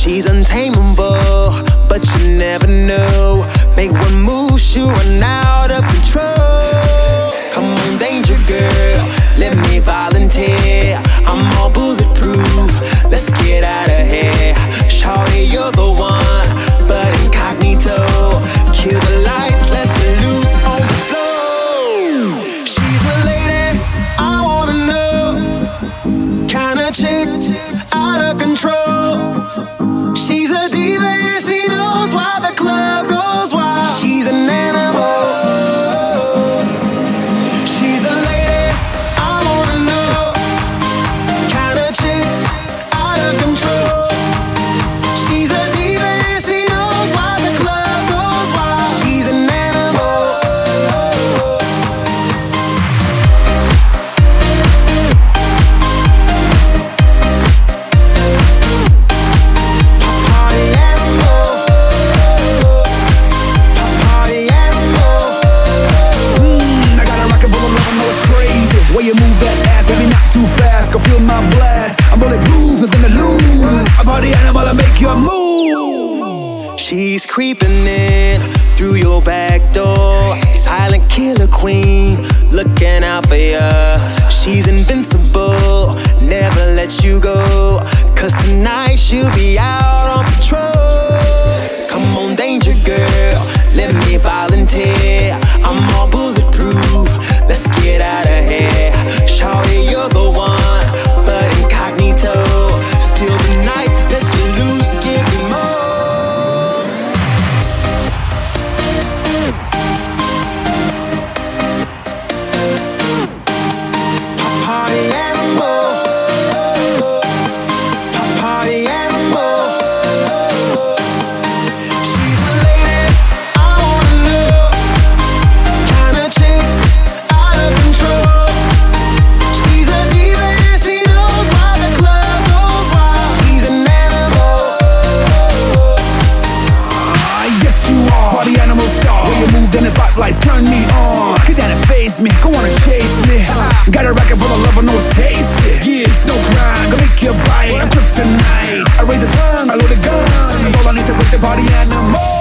She's untamable, but you never know. Make one move, she'll run out of control. Come on, danger girl, let me volunteer. I'm all bulletproof, let's get out of here. Shawty, you're the one, but incognito. Kill the lights, let's get loose on the floor. She's a lady, I wanna know. Kinda chick, out of control. She's a diva and she knows why the club goes wild. She's an animal. She's a lady, I wanna know. Kinda chick, out of control. She's a diva and she knows why the club goes wild. She's an animal. Party animal. Party animal. I got a rocket full of love, I know it's crazy. Way you move that ass, baby, not too fast. Go feel my blast. I'm really bruised, nothing to lose. I'm party animal, I make you move. She's creeping in through your back door. Silent killer queen, looking out for ya. She's invincible, never let you go. 'Cause tonight she'll be out on patrol. Come on, danger girl, let me volunteer. I'm all bulletproof, let's get out of here. Shawty, you're the one, but incognito. Still the night, let's get loose, give me more. Party animal. Party animal. She's a lady, I wanna know. Kinda chick, out of control. She's a diva and she knows why the club goes wild. She's an animal. Yes, you are. Party animal star. When you move, then the spotlights turn me on. Get down and face me, go on and chase me. Got a racket full of love, I know it's tasty. Yeah, it's no crime, gonna make you bite. I'm kryptonite. I raise a tongue, I load a gun. That's all I need to put the party animal.